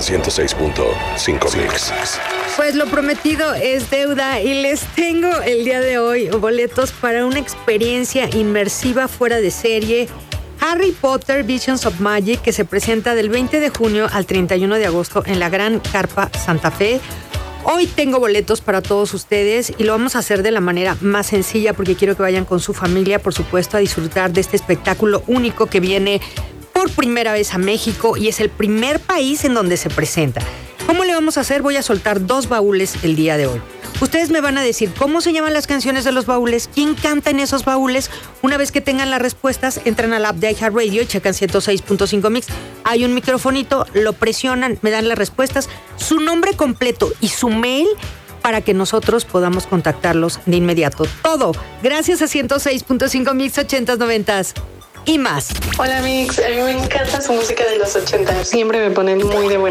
106.5 Mix. Pues lo prometido es deuda y les tengo el día de hoy boletos para una experiencia inmersiva fuera de serie, Harry Potter Visions of Magic, que se presenta del 20 de junio al 31 de agosto en la Gran Carpa Santa Fe. Hoy tengo boletos para todos ustedes y lo vamos a hacer de la manera más sencilla porque quiero que vayan con su familia, por supuesto, a disfrutar de este espectáculo único que viene por primera vez a México y es el primer país en donde se presenta. ¿Cómo le vamos a hacer? Voy a soltar 2 baúles el día de hoy. Ustedes me van a decir cómo se llaman las canciones de los baúles, quién canta en esos baúles. Una vez que tengan las respuestas, entran al app de iHeartRadio y checan 106.5 Mix. Hay un microfonito, lo presionan, me dan las respuestas, su nombre completo y su mail para que nosotros podamos contactarlos de inmediato. Todo gracias a 106.5 Mix 80s, 90s y más. Hola Mix, a mí me encanta su música de los 80. Siempre me ponen muy de buena.